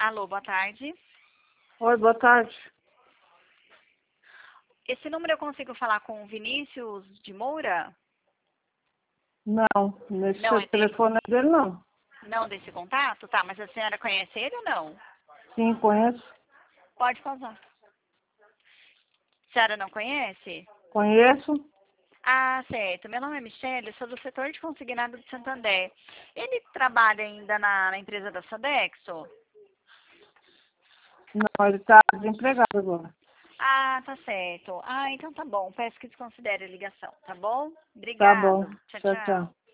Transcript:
Alô, boa tarde. Oi, boa tarde. Esse número eu consigo falar com o Vinícius de Moura? Não, nesse Não, é dele. telefone é dele não. Não desse contato? Tá, mas a senhora conhece ele ou não? Sim, conheço. Pode pausar. A senhora não conhece? Conheço. Ah, certo. Meu nome é Michele, sou do setor de consignado de Santander. Ele trabalha ainda na empresa da Sodexo? Não, ele está desempregado agora. Ah, tá certo. Ah, então tá bom. Peço que desconsidere a ligação, tá bom? Tá bom. Obrigado. Tchau, Tchau, tchau. tchau.